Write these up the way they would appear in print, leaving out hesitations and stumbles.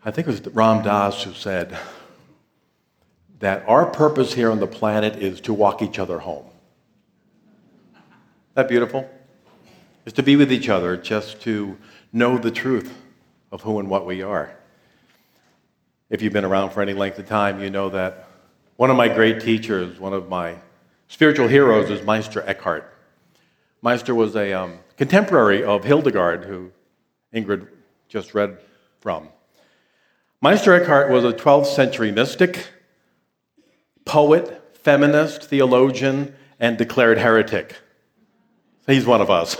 I think it was Ram Dass who said that our purpose here on the planet is to walk each other home. Isn't that beautiful? Is to be with each other, just to know the truth of who and what we are. If you've been around for any length of time, you know that one of my great teachers, one of my spiritual heroes is Meister Eckhart. Meister was a contemporary of Hildegard, who Ingrid just read from. Meister Eckhart was a 12th century mystic, poet, feminist, theologian, and declared heretic. He's one of us.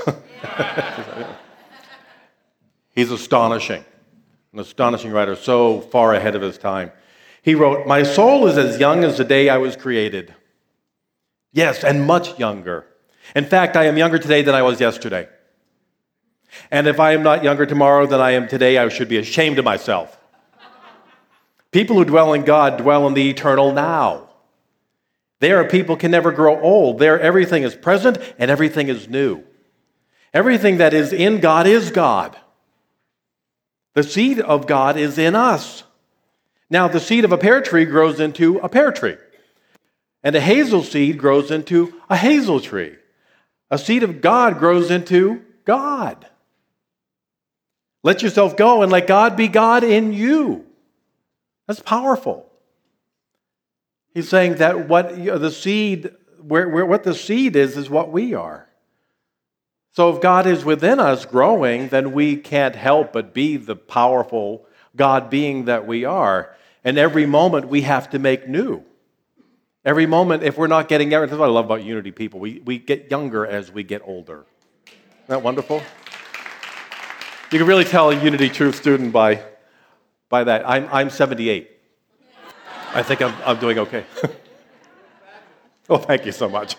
He's astonishing, an astonishing writer, so far ahead of his time. He wrote, "My soul is as young as the day I was created. Yes, and much younger. In fact, I am younger today than I was yesterday. And if I am not younger tomorrow than I am today, I should be ashamed of myself. People who dwell in God dwell in the eternal now. There, people can never grow old. There, everything is present and everything is new. Everything that is in God is God. The seed of God is in us. Now, the seed of a pear tree grows into a pear tree, and a hazel seed grows into a hazel tree. A seed of God grows into God. Let yourself go and let God be God in you." That's powerful. He's saying that what the seed is what we are. So if God is within us growing, then we can't help but be the powerful God being that we are. And every moment we have to make new. Every moment, if we're not getting younger, that's what I love about Unity people. We get younger as we get older. Isn't that wonderful? You can really tell a Unity Truth student by that. I'm 78. I think I'm doing okay. Oh, thank you so much.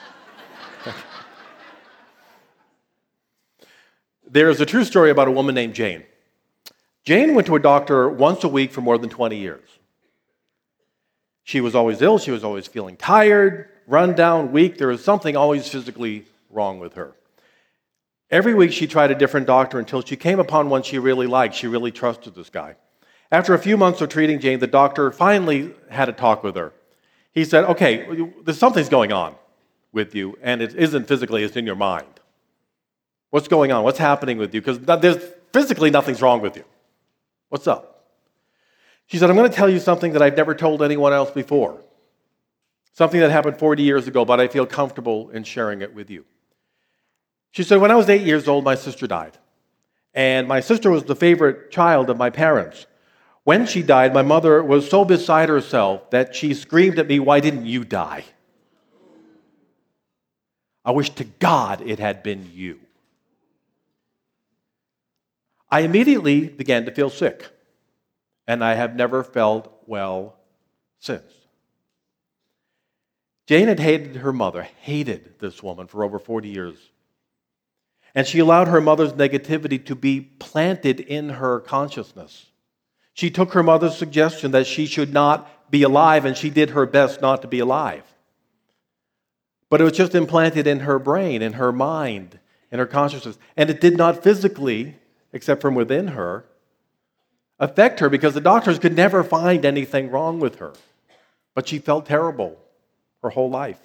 There is a true story about a woman named Jane. Jane went to a doctor once a week for more than 20 years. She was always ill. She was always feeling tired, run down, weak. There was something always physically wrong with her. Every week she tried a different doctor until she came upon one she really liked. She really trusted this guy. After a few months of treating Jane, the doctor finally had a talk with her. He said, "Okay, there's something's going on with you, and it isn't physically, it's in your mind. What's going on? What's happening with you? Because there's physically nothing's wrong with you. What's up?" She said, "I'm going to tell you something that I've never told anyone else before. Something that happened 40 years ago, but I feel comfortable in sharing it with you." She said, "When I was 8 years old, my sister died. And my sister was the favorite child of my parents. When she died, my mother was so beside herself that she screamed at me, 'Why didn't you die? I wish to God it had been you.' I immediately began to feel sick, and I have never felt well since." Jane had hated her mother, hated this woman for over 40 years. And she allowed her mother's negativity to be planted in her consciousness. She took her mother's suggestion that she should not be alive, and she did her best not to be alive. But it was just implanted in her brain, in her mind, in her consciousness. And it did not physically, except from within her, affect her because the doctors could never find anything wrong with her. But she felt terrible her whole life.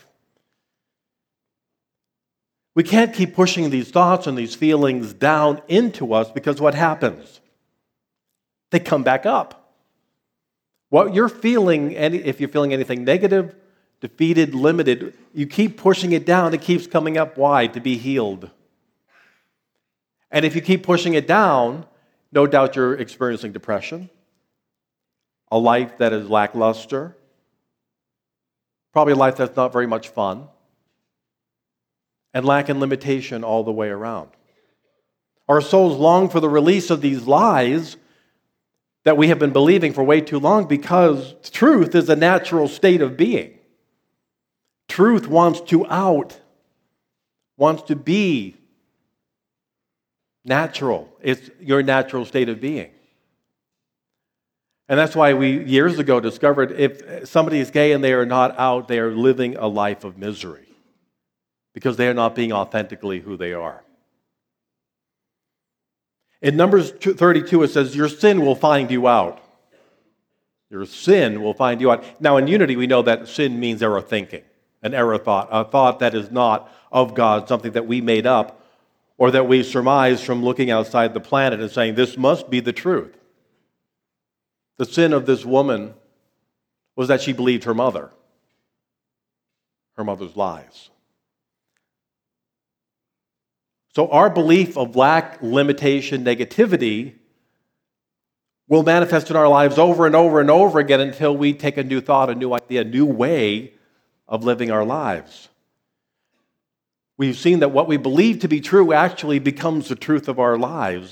We can't keep pushing these thoughts and these feelings down into us because what happens? They come back up. What you're feeling, if you're feeling anything negative, defeated, limited, you keep pushing it down, it keeps coming up. Why? To be healed. And if you keep pushing it down, no doubt you're experiencing depression, a life that is lackluster, probably a life that's not very much fun, and lack and limitation all the way around. Our souls long for the release of these lies that we have been believing for way too long because truth is a natural state of being. Truth wants to out, wants to be natural. It's your natural state of being. And that's why we years ago discovered if somebody is gay and they are not out, they are living a life of misery because they are not being authentically who they are. In Numbers 32, it says, "Your sin will find you out." Your sin will find you out. Now, in unity, we know that sin means error thinking, an error thought, a thought that is not of God, something that we made up or that we surmise from looking outside the planet and saying, this must be the truth. The sin of this woman was that she believed her mother's lies. So our belief of lack, limitation, negativity will manifest in our lives over and over and over again until we take a new thought, a new idea, a new way of living our lives. We've seen that what we believe to be true actually becomes the truth of our lives.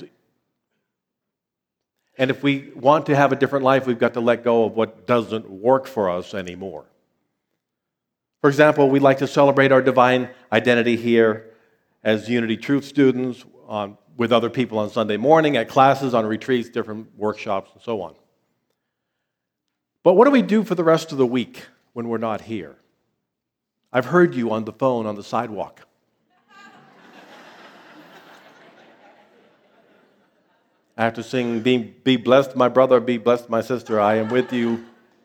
And if we want to have a different life, we've got to let go of what doesn't work for us anymore. For example, we like to celebrate our divine identity here as Unity Truth students, with other people on Sunday morning, at classes, on retreats, different workshops, and so on. But what do we do for the rest of the week when we're not here? I've heard you on the phone on the sidewalk. I have to sing, be blessed, my brother, be blessed, my sister, I am with you.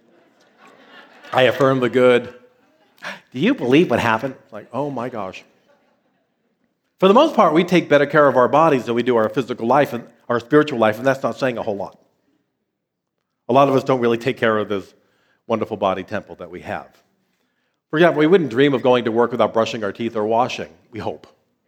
I affirm the good. Do you believe what happened? Like, oh my gosh. For the most part, we take better care of our bodies than we do our physical life and our spiritual life, and that's not saying a whole lot. A lot of us don't really take care of this wonderful body temple that we have. For example, we wouldn't dream of going to work without brushing our teeth or washing, we hope.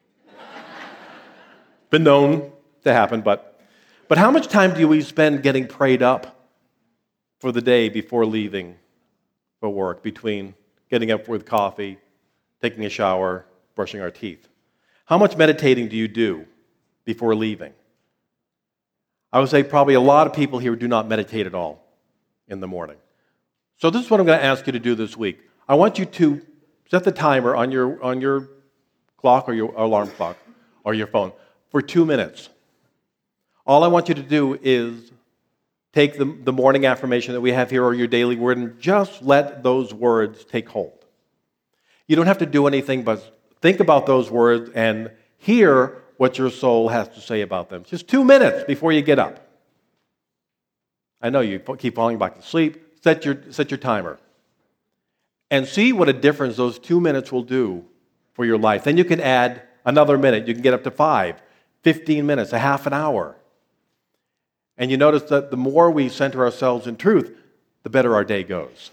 Been known to happen, but how much time do we spend getting prayed up for the day before leaving for work, between getting up with coffee, taking a shower, brushing our teeth? How much meditating do you do before leaving? I would say probably a lot of people here do not meditate at all in the morning. So this is what I'm going to ask you to do this week. I want you to set the timer on your clock or your alarm clock or your phone for 2 minutes. All I want you to do is take the morning affirmation that we have here or your daily word and just let those words take hold. You don't have to do anything but think about those words and hear what your soul has to say about them. Just 2 minutes before you get up. I know you keep falling back to sleep. Set your timer. And see what a difference those 2 minutes will do for your life. Then you can add another minute. You can get up to 5, 15 minutes, a half an hour. And you notice that the more we center ourselves in truth, the better our day goes.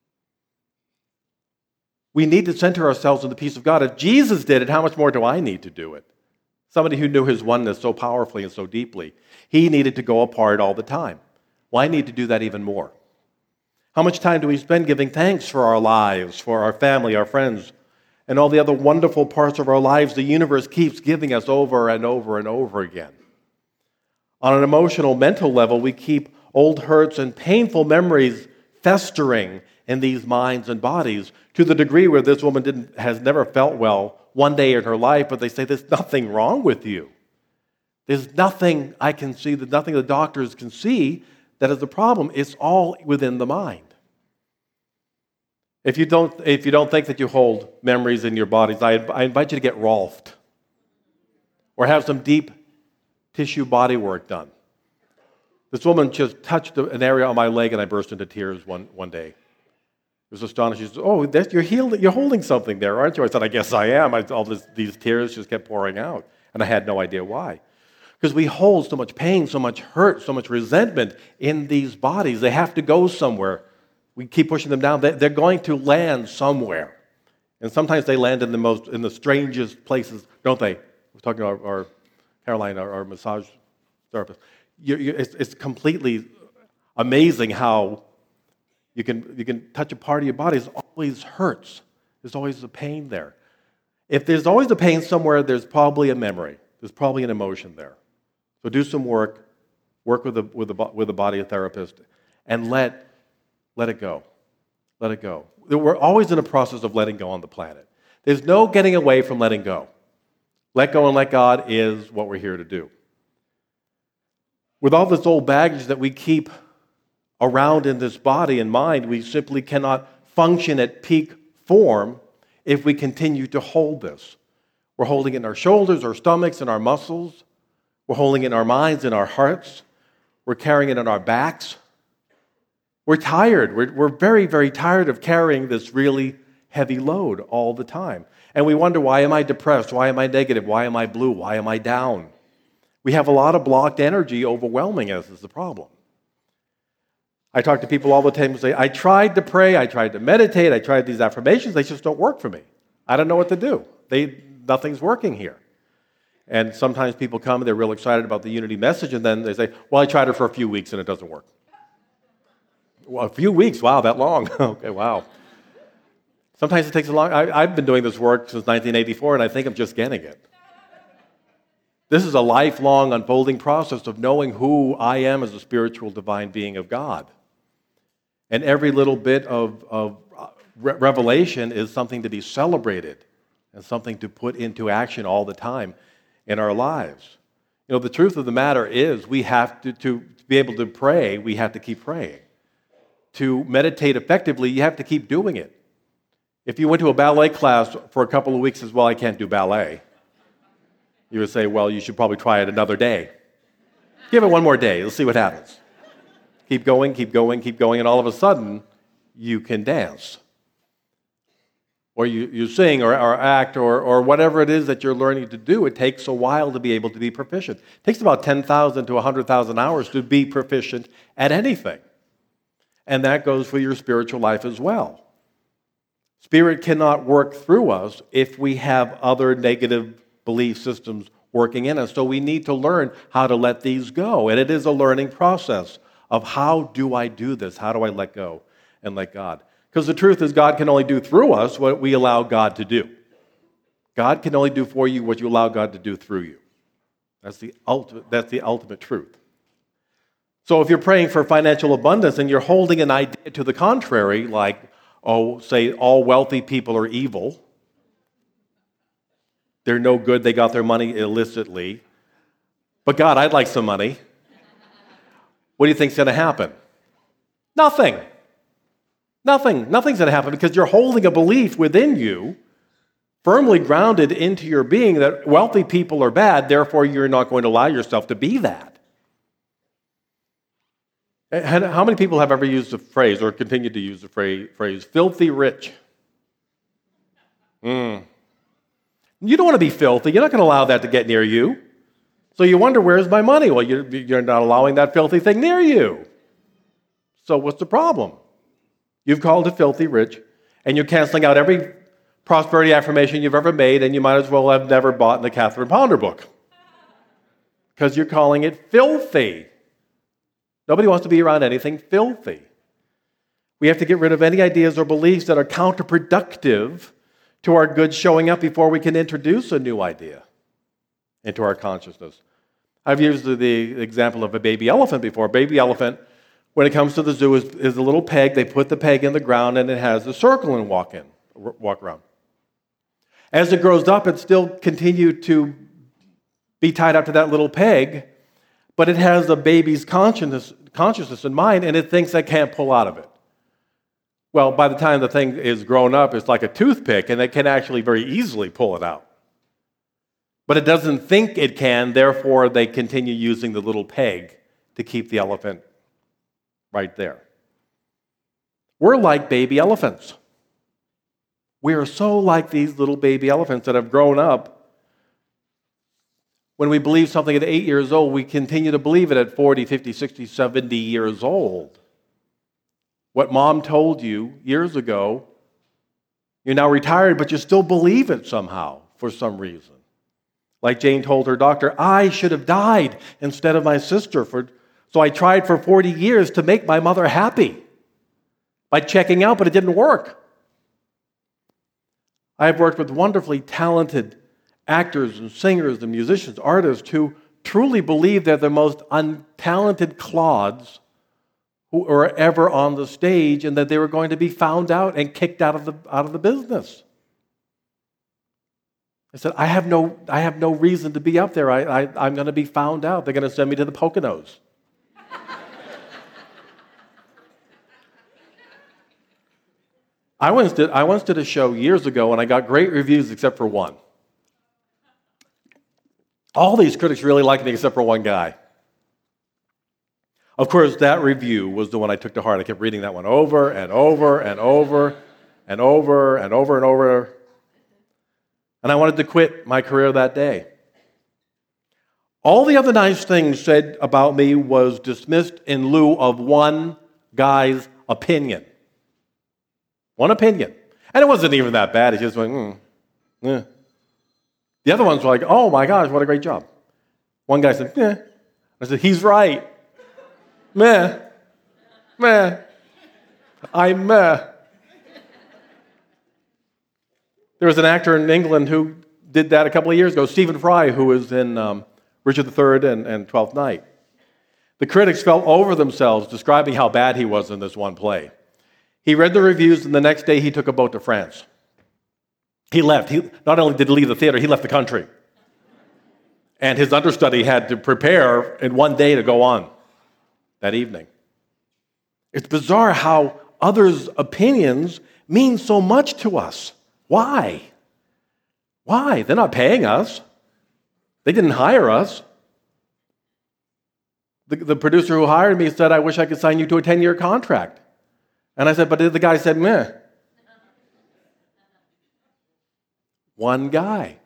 We need to center ourselves in the peace of God. If Jesus did it, how much more do I need to do it? Somebody who knew his oneness so powerfully and so deeply, he needed to go apart all the time. Well, I need to do that even more. How much time do we spend giving thanks for our lives, for our family, our friends, and all the other wonderful parts of our lives the universe keeps giving us over and over and over again? On an emotional, mental level, we keep old hurts and painful memories festering in these minds and bodies to the degree where this woman has never felt well one day in her life, but they say, there's nothing wrong with you. There's nothing I can see, there's nothing the doctors can see that is the problem. It's all within the mind. If you don't think that you hold memories in your bodies, I invite you to get Rolfed or have some deep tissue body work done. This woman just touched an area on my leg and I burst into tears one day. It was astonishing. She said, oh, you're holding something there, aren't you? I said, I guess I am. These tears just kept pouring out. And I had no idea why. Because we hold so much pain, so much hurt, so much resentment in these bodies. They have to go somewhere. We keep pushing them down. They're going to land somewhere. And sometimes they land in the strangest places, don't they? We're talking about our Caroline, our massage therapist. It's completely amazing how you can touch a part of your body. It always hurts. There's always a pain there. If there's always a pain somewhere, there's probably a memory. There's probably an emotion there. So do some work with a body therapist, and let it go. Let it go. We're always in a process of letting go on the planet. There's no getting away from letting go. Let go and let God is what we're here to do. With all this old baggage that we keep around in this body and mind, we simply cannot function at peak form if we continue to hold this. We're holding it in our shoulders, our stomachs, and our muscles. We're holding it in our minds and our hearts. We're carrying it on our backs. We're tired. We're very, very tired of carrying this really heavy load all the time. And we wonder, why am I depressed? Why am I negative? Why am I blue? Why am I down? We have a lot of blocked energy overwhelming us is the problem. I talk to people all the time who say, I tried to pray, I tried to meditate, I tried these affirmations, they just don't work for me. I don't know what to do. Nothing's working here. And sometimes people come and they're real excited about the unity message, and then they say, well, I tried it for a few weeks and it doesn't work. Well, a few weeks? Wow, that long. Okay, wow. Sometimes it takes a long... I've been doing this work since 1984, and I think I'm just getting it. This is a lifelong unfolding process of knowing who I am as a spiritual divine being of God. And every little bit of revelation is something to be celebrated and something to put into action all the time in our lives. You know, the truth of the matter is we have to be able to pray, we have to keep praying. To meditate effectively, you have to keep doing it. If you went to a ballet class for a couple of weeks as well, I can't do ballet. You would say, well, you should probably try it another day. Give it one more day. Let's see what happens. Keep going, keep going, keep going, and all of a sudden, you can dance. Or you sing or act or whatever it is that you're learning to do. It takes a while to be able to be proficient. It takes about 10,000 to 100,000 hours to be proficient at anything. And that goes for your spiritual life as well. Spirit cannot work through us if we have other negative belief systems working in us. So we need to learn how to let these go. And it is a learning process of how do I do this? How do I let go and let God? Because the truth is God can only do through us what we allow God to do. God can only do for you what you allow God to do through you. That's the ultimate truth. So if you're praying for financial abundance and you're holding an idea to the contrary, like, say all wealthy people are evil, they're no good, they got their money illicitly, but God, I'd like some money. What do you think's going to happen? Nothing. Nothing's going to happen because you're holding a belief within you, firmly grounded into your being, that wealthy people are bad, therefore you're not going to allow yourself to be that. How many people have ever used the phrase, or continue to use the phrase, filthy rich? You don't want to be filthy. You're not going to allow that to get near you. So you wonder, where's my money? Well, you're not allowing that filthy thing near you. So what's the problem? You've called it filthy rich, and you're canceling out every prosperity affirmation you've ever made, and you might as well have never bought the Catherine Ponder book. Because you're calling it filthy. Nobody wants to be around anything filthy. We have to get rid of any ideas or beliefs that are counterproductive to our good showing up before we can introduce a new idea into our consciousness. I've used the example of a baby elephant before. A baby elephant, when it comes to the zoo, is a little peg. They put the peg in the ground and it has a circle and walk around. As it grows up, it still continues to be tied up to that little peg, but it has a baby's consciousness in mind, and it thinks it can't pull out of it. Well, by the time the thing is grown up, it's like a toothpick, and it can actually very easily pull it out. But it doesn't think it can, therefore they continue using the little peg to keep the elephant right there. We're like baby elephants. We are so like these little baby elephants that have grown up. When we believe something at 8 years old, we continue to believe it at 40, 50, 60, 70 years old. What mom told you years ago, you're now retired, but you still believe it somehow for some reason. Like Jane told her doctor, I should have died instead of my sister. So I tried for 40 years to make my mother happy by checking out, but it didn't work. I've worked with wonderfully talented actors and singers and musicians, artists who truly believe they're the most untalented clods who are ever on the stage, and that they were going to be found out and kicked out of the business. I said, I have no reason to be up there. I'm going to be found out. They're going to send me to the Poconos. I once did a show years ago, and I got great reviews except for one. All these critics really liked me except for one guy. Of course, that review was the one I took to heart. I kept reading that one over and over and over and over and over and over. And I wanted to quit my career that day. All the other nice things said about me was dismissed in lieu of one guy's opinion. One opinion. And it wasn't even that bad. He just went, yeah. The other ones were like, oh my gosh, what a great job. One guy said, yeah. I said, he's right. Meh. I'm meh. There was an actor in England who did that a couple of years ago, Stephen Fry, who was in Richard III and Twelfth Night. The critics fell over themselves describing how bad he was in this one play. He read the reviews, and the next day he took a boat to France. He left. He not only did he leave the theater, he left the country. And his understudy had to prepare in one day to go on that evening. It's bizarre how others' opinions mean so much to us. Why? Why? They're not paying us. They didn't hire us. The producer who hired me said, I wish I could sign you to a 10-year contract. And I said, but the guy said, meh. One guy.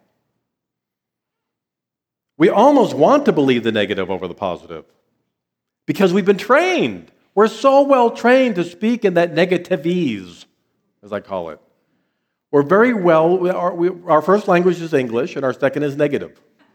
We almost want to believe the negative over the positive because we've been trained. We're so well trained to speak in that negativese, as I call it. We're very well, our first language is English and our second is negative.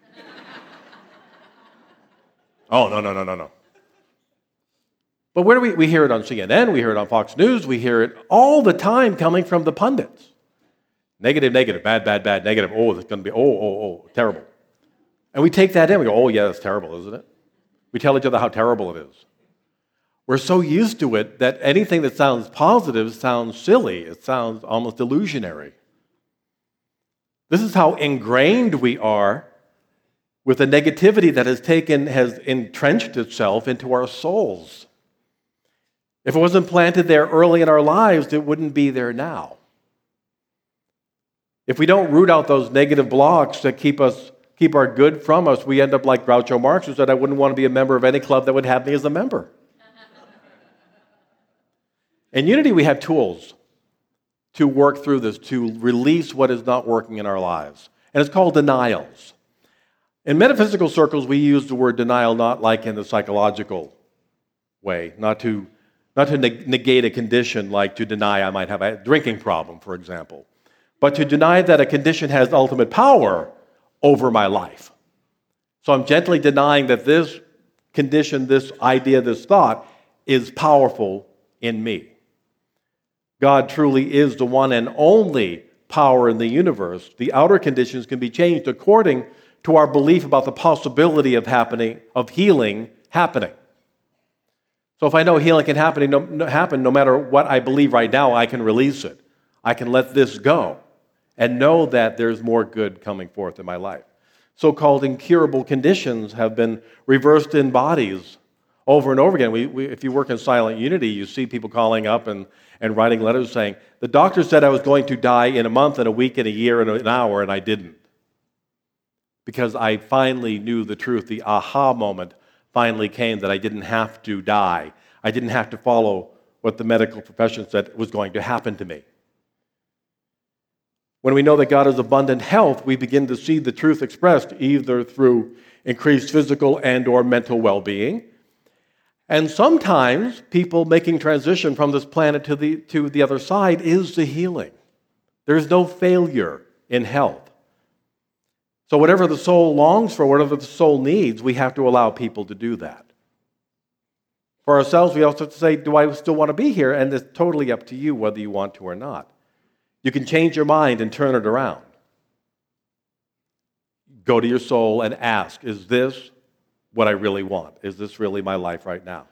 Oh, no. But where do we hear it on CNN, we hear it on Fox News, we hear it all the time coming from the pundits. Negative, bad, negative, oh, it's going to be, terrible. And we take that in, we go, oh yeah, that's terrible, isn't it? We tell each other how terrible it is. We're so used to it that anything that sounds positive sounds silly. It sounds almost illusionary. This is how ingrained we are with the negativity that has entrenched itself into our souls. If it wasn't planted there early in our lives, it wouldn't be there now. If we don't root out those negative blocks that keep our good from us, we end up like Groucho Marx, who said, I wouldn't want to be a member of any club that would have me as a member. In Unity, we have tools to work through this, to release what is not working in our lives. And it's called denials. In metaphysical circles, we use the word denial not like in the psychological way, not to negate a condition like to deny I might have a drinking problem, for example, but to deny that a condition has ultimate power over my life. So I'm gently denying that this condition, this idea, this thought is powerful in me. God truly is the one and only power in the universe. The outer conditions can be changed according to our belief about the possibility of healing happening. So if I know healing can happen no matter what I believe right now, I can release it. I can let this go and know that there's more good coming forth in my life. So-called incurable conditions have been reversed in bodies over and over again. If you work in Silent Unity, you see people calling up and writing letters saying, the doctor said I was going to die in a month and a week and a year and an hour, and I didn't. Because I finally knew the truth. The aha moment finally came that I didn't have to die. I didn't have to follow what the medical profession said was going to happen to me. When we know that God is abundant health, we begin to see the truth expressed either through increased physical and or mental well-being. And sometimes people making transition from this planet to the other side is the healing. There's no failure in health. So whatever the soul longs for, whatever the soul needs, we have to allow people to do that. For ourselves, we also have to say, do I still want to be here? And it's totally up to you whether you want to or not. You can change your mind and turn it around. Go to your soul and ask, is this what I really want? Is this really my life right now?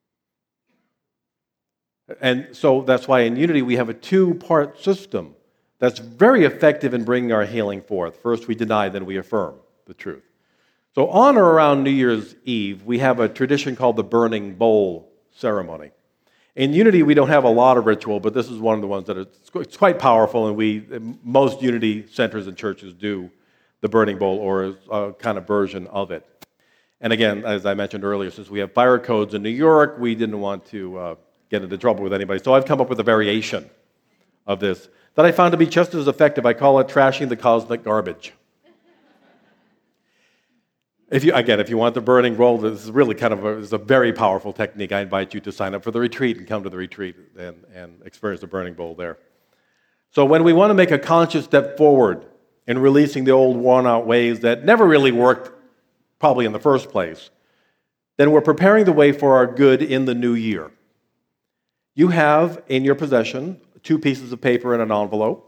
And so that's why in Unity we have a two-part system that's very effective in bringing our healing forth. First we deny, then we affirm the truth. So on or around New Year's Eve, we have a tradition called the burning bowl ceremony. In Unity, we don't have a lot of ritual, but this is one of the ones that it's quite powerful, and most Unity centers and churches do the burning bowl or a kind of version of it. And again, as I mentioned earlier, since we have fire codes in New York, we didn't want to get into trouble with anybody. So I've come up with a variation of this that I found to be just as effective. I call it trashing the cosmic garbage. If you want the burning roll, this is really it's a very powerful technique. I invite you to sign up for the retreat and come to the retreat and experience the burning bowl there. So when we want to make a conscious step forward in releasing the old worn-out ways that never really worked, probably in the first place, then we're preparing the way for our good in the new year. You have in your possession 2 pieces of paper and an envelope.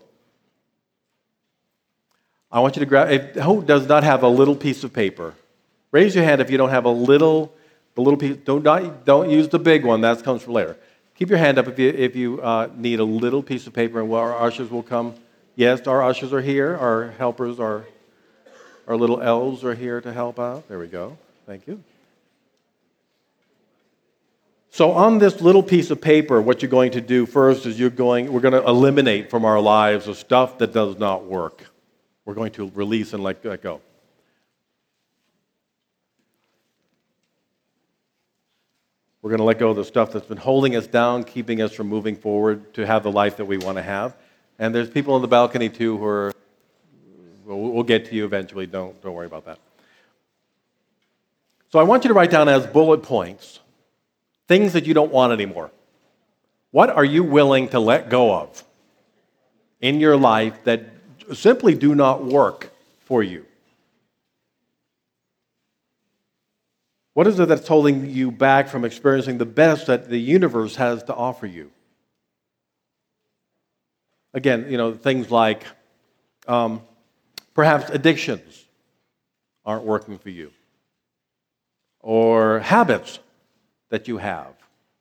I want you to grab, who does not have a little piece of paper? Raise your hand if you don't have the little piece. Don't use the big one. That comes for later. Keep your hand up if you need a little piece of paper, and our ushers will come. Yes, our ushers are here. Our helpers, our little elves are here to help out. There we go. Thank you. So on this little piece of paper, what you're going to do first is we're going to eliminate from our lives the stuff that does not work. We're going to release and let go. We're going to let go of the stuff that's been holding us down, keeping us from moving forward to have the life that we want to have. And there's people on the balcony too who are, we'll get to you eventually. Don't worry about that. So I want you to write down as bullet points things that you don't want anymore. What are you willing to let go of in your life that simply do not work for you? What is it that's holding you back from experiencing the best that the universe has to offer you? Again, things like perhaps addictions aren't working for you, or habits that you have.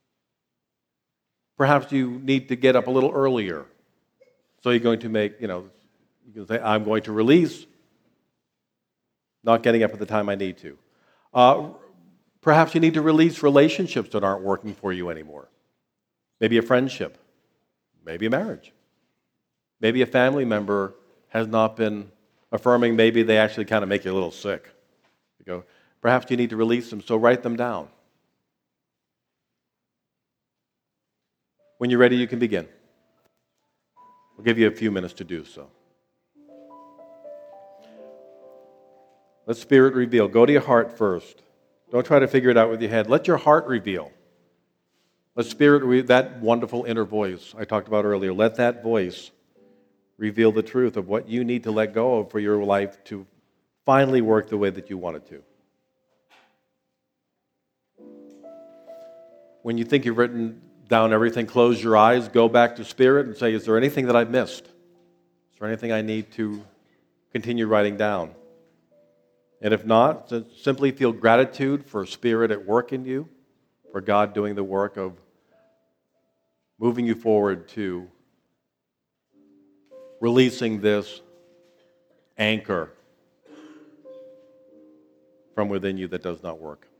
Perhaps you need to get up a little earlier. So you're going to make, you can say, I'm going to release not getting up at the time I need to. Perhaps you need to release relationships that aren't working for you anymore. Maybe a friendship. Maybe a marriage. Maybe a family member has not been affirming. Maybe they actually kind of make you a little sick. Perhaps you need to release them, so write them down. When you're ready, you can begin. We'll give you a few minutes to do so. Let Spirit reveal. Go to your heart first. Don't try to figure it out with your head. Let your heart reveal. Let Spirit, that wonderful inner voice I talked about earlier, let that voice reveal the truth of what you need to let go of for your life to finally work the way that you want it to. When you think you've written down everything, close your eyes, go back to Spirit and say, is there anything that I've missed? Is there anything I need to continue writing down? And if not, simply feel gratitude for Spirit at work in you, for God doing the work of moving you forward to releasing this anchor from within you that does not work.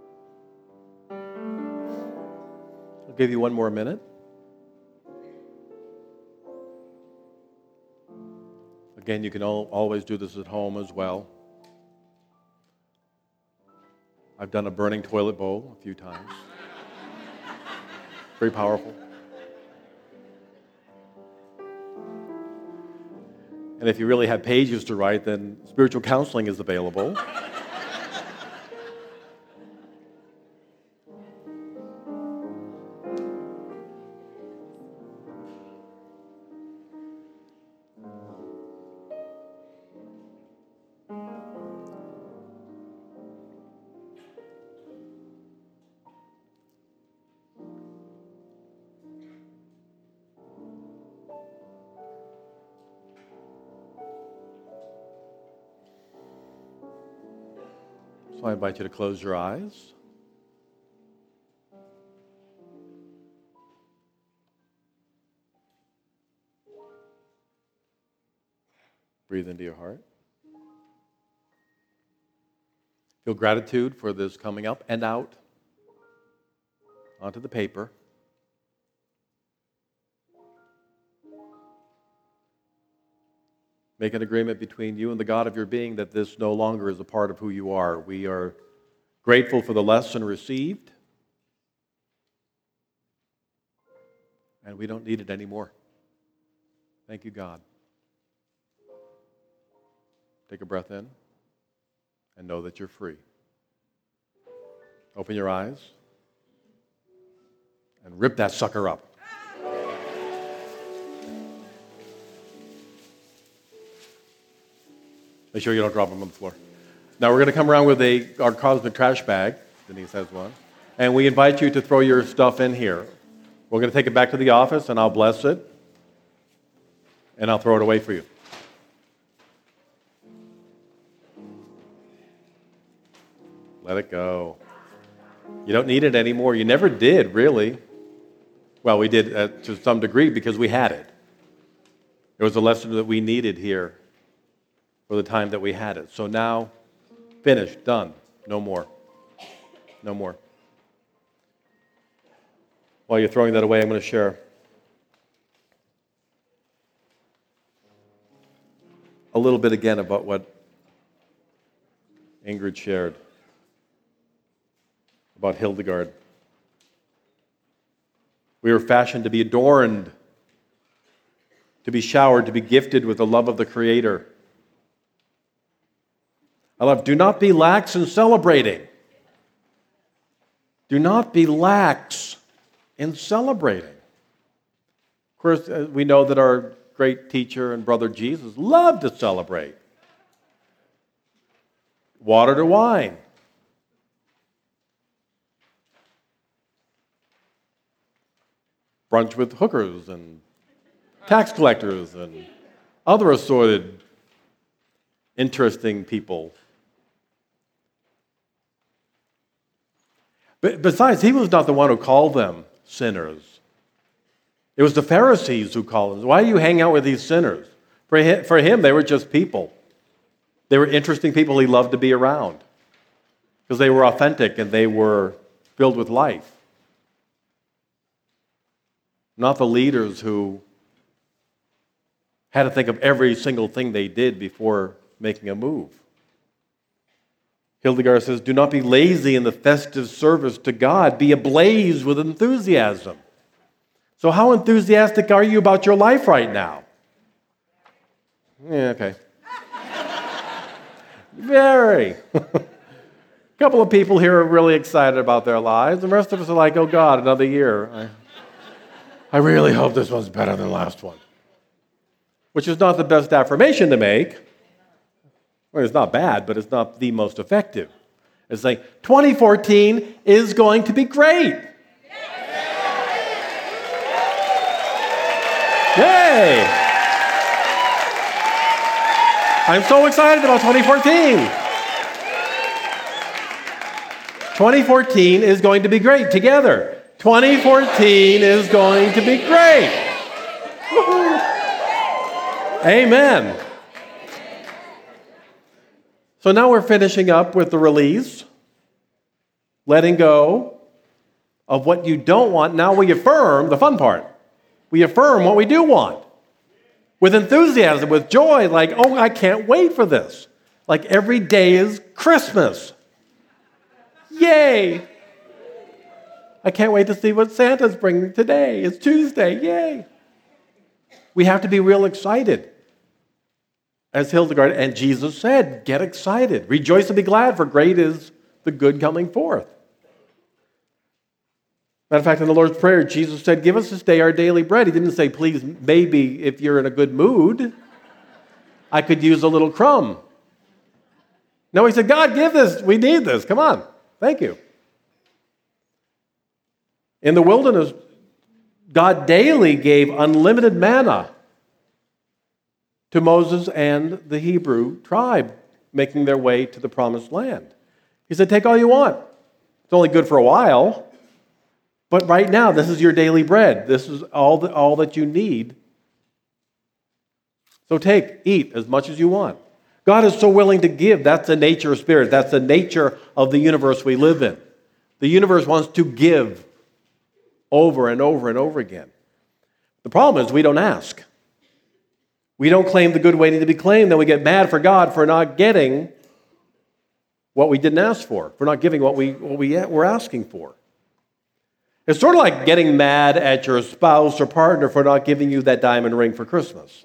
I'll give you one more minute. Again, you can always do this at home as well. I've done a burning toilet bowl a few times. Very powerful. And if you really have pages to write, then spiritual counseling is available. So I invite you to close your eyes. Breathe into your heart. Feel gratitude for this coming up and out onto the paper. Make an agreement between you and the God of your being that this no longer is a part of who you are. We are grateful for the lesson received, and we don't need it anymore. Thank you, God. Take a breath in and know that you're free. Open your eyes and rip that sucker up. Make sure you don't drop them on the floor. Now we're going to come around with our cosmic trash bag. Denise has one. And we invite you to throw your stuff in here. We're going to take it back to the office, and I'll bless it. And I'll throw it away for you. Let it go. You don't need it anymore. You never did, really. Well, we did to some degree because we had it. It was a lesson that we needed here for the time that we had it. So now, finished, done. No more. No more. While you're throwing that away, I'm going to share a little bit again about what Ingrid shared about Hildegard. We were fashioned to be adorned, to be showered, to be gifted with the love of the Creator. I love, do not be lax in celebrating. Do not be lax in celebrating. Of course, we know that our great teacher and brother Jesus loved to celebrate. Water to wine. Brunch with hookers and tax collectors and other assorted interesting people. But besides, he was not the one who called them sinners. It was the Pharisees who called them. Why do you hang out with these sinners? For him, they were just people. They were interesting people he loved to be around because they were authentic and they were filled with life. Not the leaders who had to think of every single thing they did before making a move. Hildegard says, do not be lazy in the festive service to God. Be ablaze with enthusiasm. So how enthusiastic are you about your life right now? Yeah, okay. Very. A couple of people here are really excited about their lives. The rest of us are like, oh God, another year. I really hope this one's better than the last one. Which is not the best affirmation to make. Well, it's not bad, but it's not the most effective. It's like, 2014 is going to be great. Yay! I'm so excited about 2014. 2014 is going to be great together. 2014 is going to be great. Woo-hoo. Amen. So now we're finishing up with the release, letting go of what you don't want. Now we affirm the fun part. We affirm what we do want. with enthusiasm, with joy, like, oh, I can't wait for this. Like every day is Christmas. Yay! I can't wait to see what Santa's bringing today. It's Tuesday. Yay! We have to be real excited. As Hildegard and Jesus said, get excited. Rejoice and be glad, for great is the good coming forth. Matter of fact, in the Lord's Prayer, Jesus said, give us this day our daily bread. He didn't say, please, maybe if you're in a good mood, I could use a little crumb. No, he said, God, give this. We need this. Come on. Thank you. In the wilderness, God daily gave unlimited manna to Moses and the Hebrew tribe making their way to the promised land. He said, take all you want. It's only good for a while, but right now, this is your daily bread. This is all that you need. So eat as much as you want. God is so willing to give. That's the nature of spirit. That's the nature of the universe we live in. The universe wants to give over and over and over again. The problem is we don't ask. We don't claim the good waiting to be claimed. Then we get mad for God for not getting what we didn't ask for not giving what we were asking for. It's sort of like getting mad at your spouse or partner for not giving you that diamond ring for Christmas.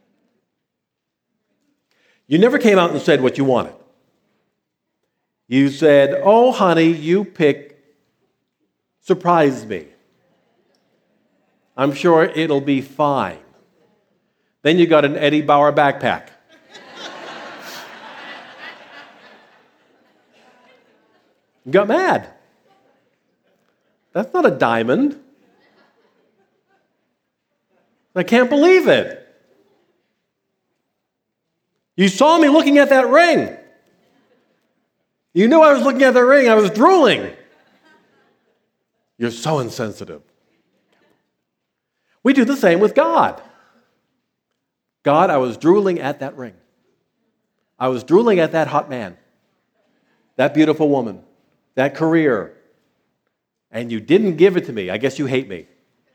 You never came out and said what you wanted. You said, oh, honey, you pick, surprise me. I'm sure it'll be fine. Then you got an Eddie Bauer backpack. You got mad. That's not a diamond. I can't believe it. You saw me looking at that ring. You knew I was looking at that ring. I was drooling. You're so insensitive. We do the same with God. God, I was drooling at that ring. I was drooling at that hot man, that beautiful woman, that career, and you didn't give it to me. I guess you hate me.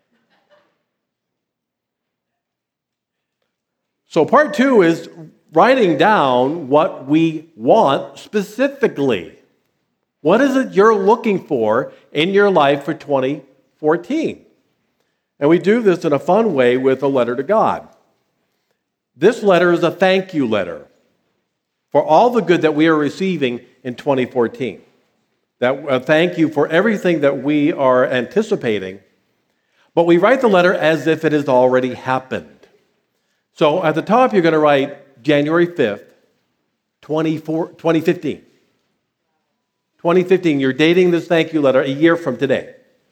So part 2 is writing down what we want specifically. What is it you're looking for in your life for 2014? And we do this in a fun way with a letter to God. This letter is a thank you letter for all the good that we are receiving in 2014. That thank you for everything that we are anticipating, but we write the letter as if it has already happened. So at the top, you're going to write January 5th, 2015. 2015, you're dating this thank you letter a year from today.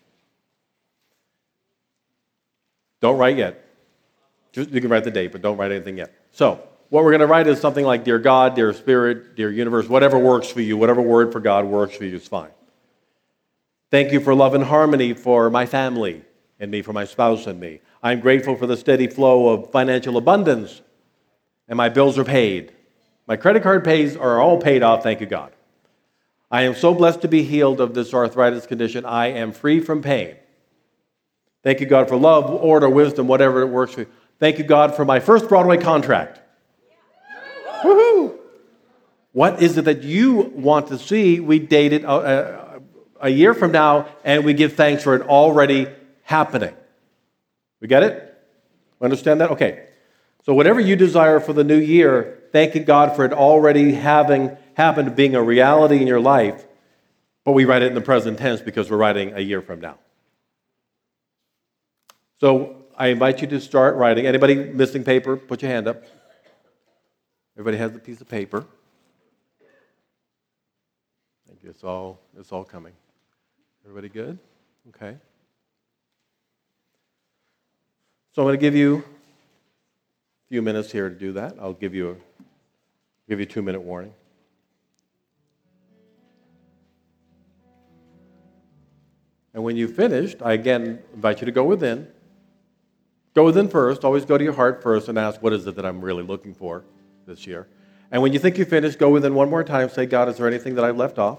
Don't write yet. You can write the date, but don't write anything yet. So what we're going to write is something like, Dear God, Dear Spirit, Dear Universe, whatever works for you, whatever word for God works for you is fine. Thank you for love and harmony for my family and me, for my spouse and me. I'm grateful for the steady flow of financial abundance, and my bills are paid. My credit card pays are all paid off, thank you, God. I am so blessed to be healed of this arthritis condition. I am free from pain. Thank you, God, for love, order, wisdom, whatever it works for you. Thank you, God, for my first Broadway contract. Woohoo! What is it that you want to see? We date it a year from now, and we give thanks for it already happening. We get it? Understand that? Okay. So whatever you desire for the new year, thanking God for it already having happened, being a reality in your life, but we write it in the present tense because we're writing a year from now. So I invite you to start writing. Anybody missing paper, put your hand up. Everybody has a piece of paper. Thank you. It's all coming. Everybody good? Okay. So I'm going to give you a few minutes here to do that. I'll give you a 2-minute warning. And when you've finished, I again invite you to go within. Go within first. Always go to your heart first and ask, what is it that I'm really looking for this year? And when you think you've finished, go within one more time. Say, God, is there anything that I've left off?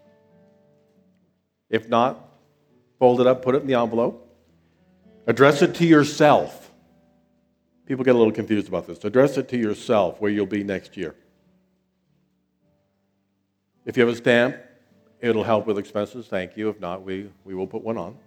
If not, fold it up, put it in the envelope. Address it to yourself. People get a little confused about this. Address it to yourself, where you'll be next year. If you have a stamp, it'll help with expenses. Thank you. If not, we will put one on.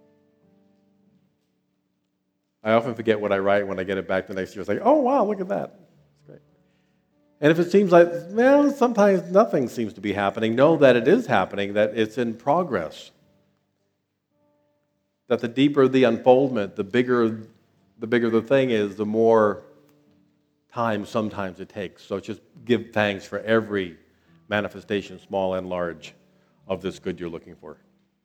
I often forget what I write when I get it back the next year. It's like, oh, wow, look at that. It's great. And if it seems like, well, sometimes nothing seems to be happening, know that it is happening, that it's in progress. That the deeper the unfoldment, the bigger the thing is, the more time sometimes it takes. So just give thanks for every manifestation, small and large, of this good you're looking for.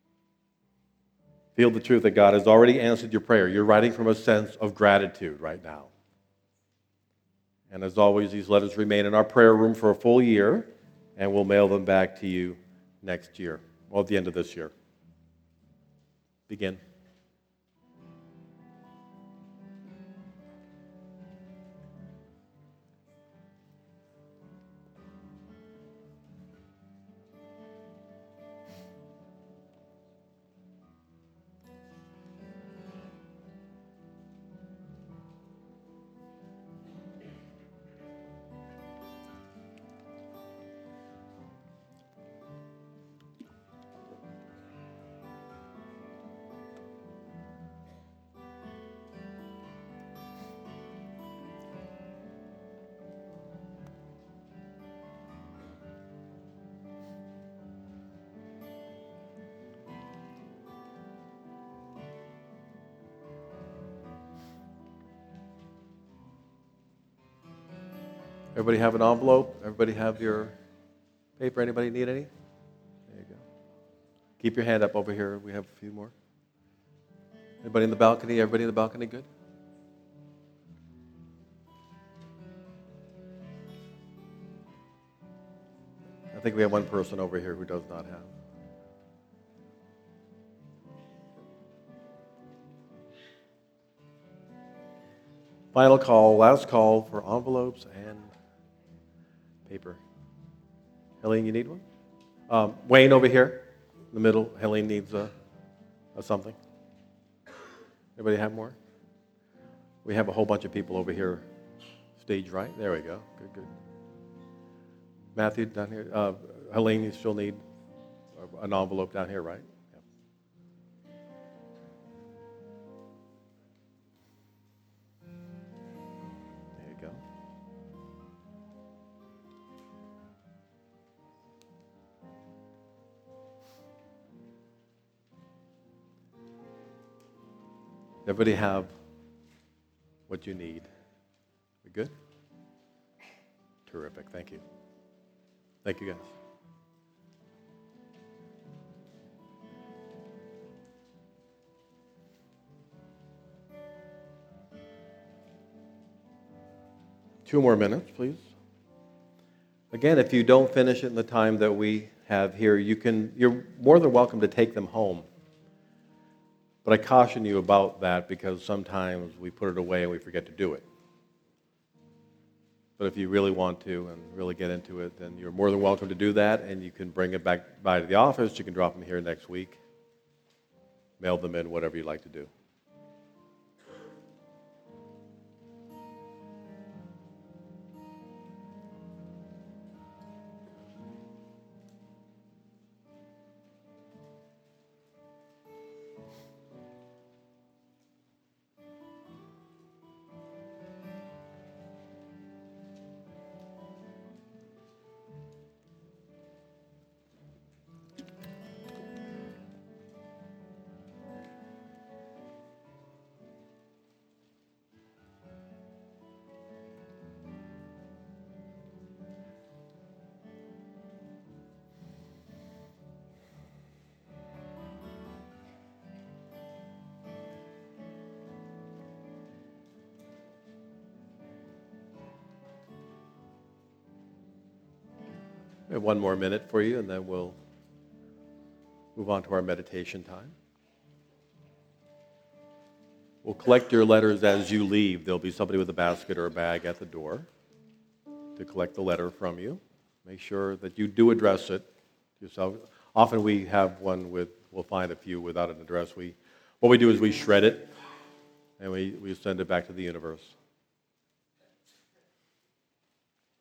Feel the truth that God has already answered your prayer. You're writing from a sense of gratitude right now. And as always, these letters remain in our prayer room for a full year, and we'll mail them back to you next year, or at the end of this year. Begin. Everybody have an envelope? Everybody have your paper? Anybody need any? There you go. Keep your hand up over here. We have a few more. Anybody in the balcony? Everybody in the balcony good? I think we have one person over here who does not have. Final call, last call for envelopes and paper. Helene, you need one? Wayne over here in the middle. Helene needs a something. Anybody have more? We have a whole bunch of people over here. Stage right. There we go. Good. Matthew down here. Helene, you still need an envelope down here, right? Yeah. There you go. Everybody have what you need? We good? Terrific. Thank you. Thank you, guys. Two more minutes, please. Again, if you don't finish it in the time that we have here, you're more than welcome to take them home. But I caution you about that because sometimes we put it away and we forget to do it. But if you really want to and really get into it, then you're more than welcome to do that, and you can bring it back by to the office. You can drop them here next week, mail them in, whatever you'd like to do. We have one more minute for you, and then we'll move on to our meditation time. We'll collect your letters as you leave. There'll be somebody with a basket or a bag at the door to collect the letter from you. Make sure that you do address it yourself. Often we have one we'll find a few without an address. What we do is we shred it, and we send it back to the universe.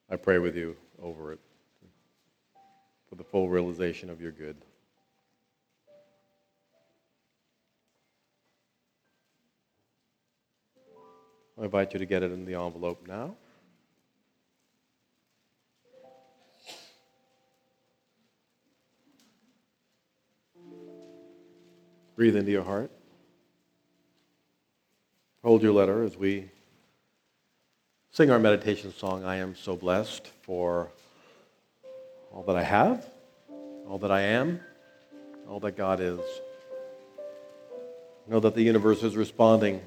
I pray with you over it for the full realization of your good. I invite you to get it in the envelope now. Breathe into your heart. Hold your letter as we sing our meditation song, I Am So Blessed, for all that I have, all that I am, all that God is. Know that the universe is responding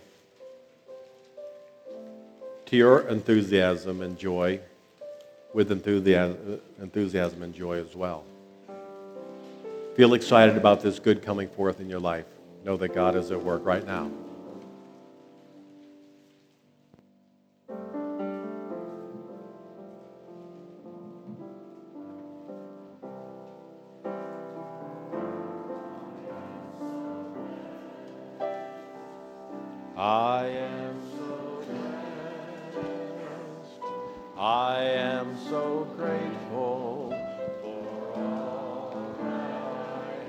to your enthusiasm and joy with enthusiasm and joy as well. Feel excited about this good coming forth in your life. Know that God is at work right now. I am so blessed. I am so grateful for all that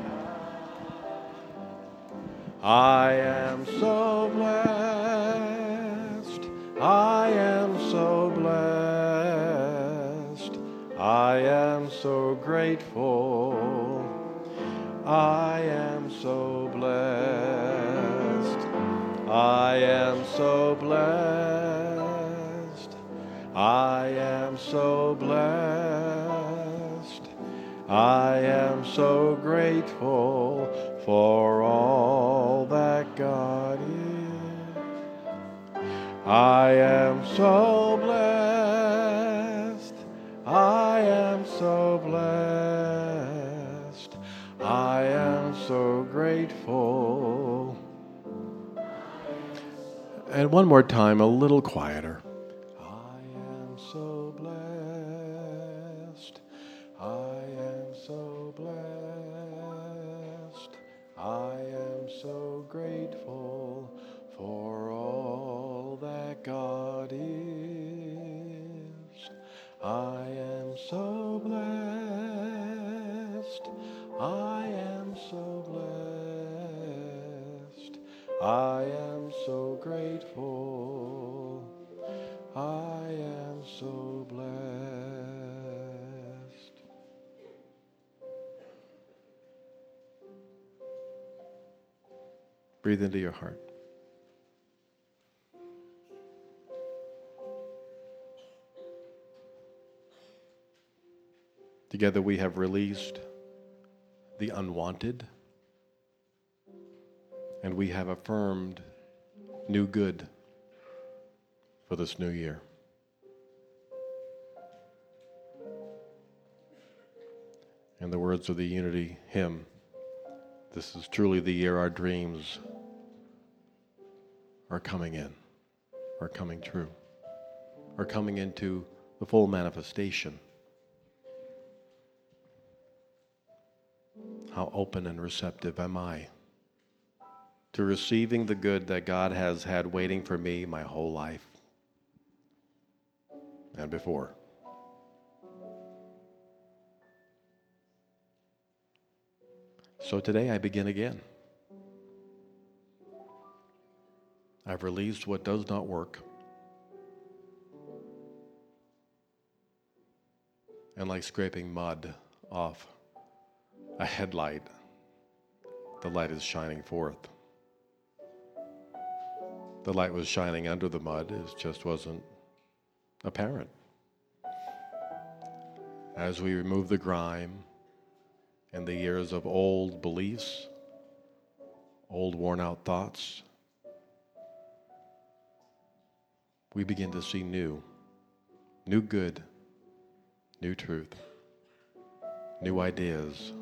I am so blessed. I am so blessed. I am so grateful. I am so blessed. I am so blessed. I am so blessed. I am so grateful for all that God is. I am so blessed. I am so blessed. I am so grateful. And one more time, a little quieter. I am so blessed. I am so blessed. I am so grateful for all that God is. I am so blessed. I am so blessed. I am so grateful. I am so blessed. Breathe into your heart. Together we have released the unwanted, and we have affirmed new good for this new year. In the words of the Unity hymn, this is truly the year our dreams are coming in, are coming true, are coming into the full manifestation. How open and receptive am I to receiving the good that God has had waiting for me my whole life and before. So today I begin again. I've released what does not work. And like scraping mud off a headlight, the light is shining forth. The light was shining under the mud, it just wasn't apparent. As we remove the grime and the years of old beliefs, old worn-out thoughts, we begin to see new good, new truth, new ideas.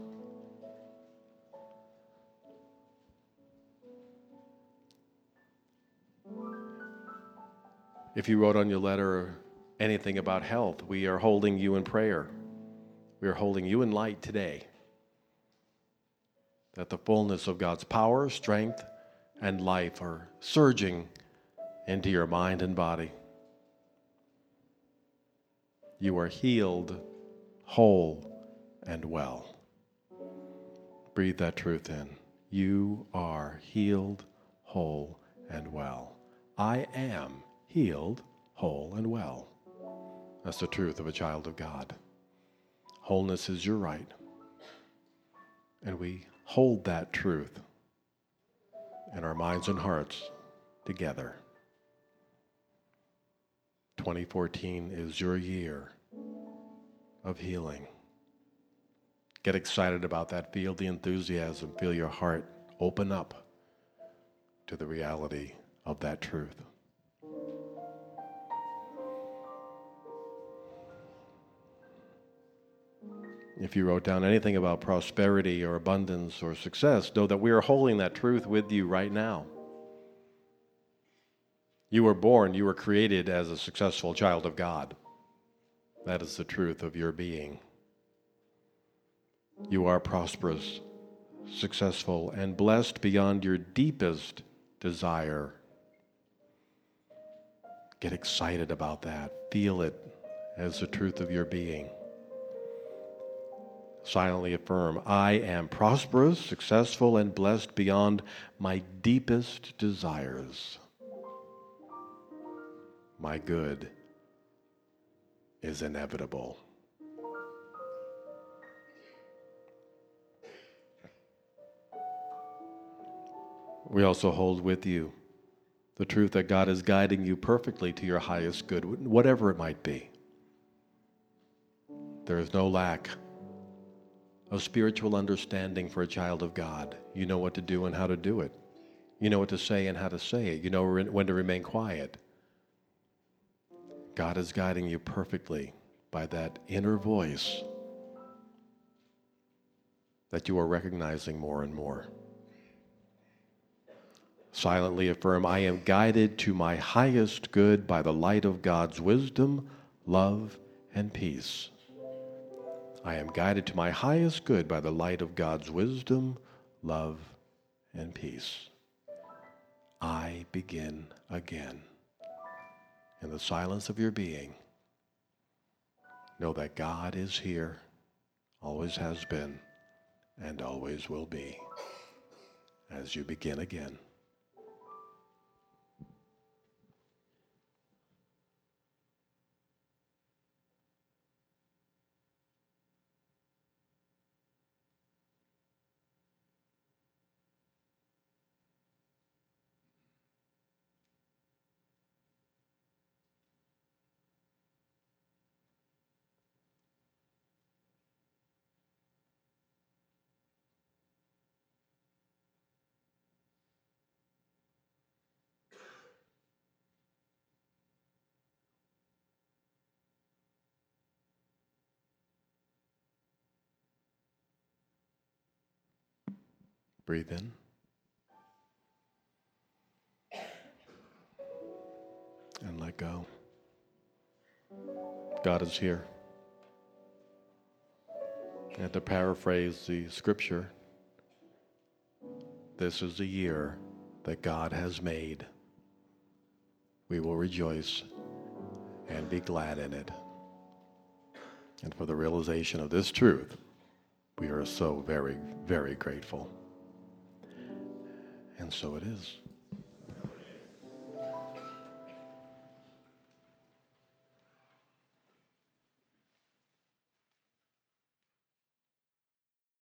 If you wrote on your letter anything about health, we are holding you in prayer. We are holding you in light today, that the fullness of God's power, strength, and life are surging into your mind and body. You are healed, whole, and well. Breathe that truth in. You are healed, whole, and well. I am healed, whole, and well. That's the truth of a child of God. Wholeness is your right. And we hold that truth in our minds and hearts together. 2014 is your year of healing. Get excited about that. Feel the enthusiasm. Feel your heart open up to the reality of that truth. If you wrote down anything about prosperity or abundance or success, know that we are holding that truth with you right now. You were born, you were created as a successful child of God. That is the truth of your being. You are prosperous, successful, and blessed beyond your deepest desire. Get excited about that. Feel it as the truth of your being. Silently affirm, I am prosperous, successful, and blessed beyond my deepest desires. My good is inevitable. We also hold with you the truth that God is guiding you perfectly to your highest good, whatever it might be. There is no lack of spiritual understanding for a child of God. You know what to do and how to do it. You know what to say and how to say it. You know when to remain quiet. God is guiding you perfectly by that inner voice that you are recognizing more and more. Silently affirm, I am guided to my highest good by the light of God's wisdom, love, and peace. I am guided to my highest good by the light of God's wisdom, love, and peace. I begin again. In the silence of your being, know that God is here, always has been, and always will be, as you begin again. Breathe in. And let go. God is here. And to paraphrase the scripture, this is the year that God has made. We will rejoice and be glad in it. And for the realization of this truth, we are so very, very grateful. And so it is.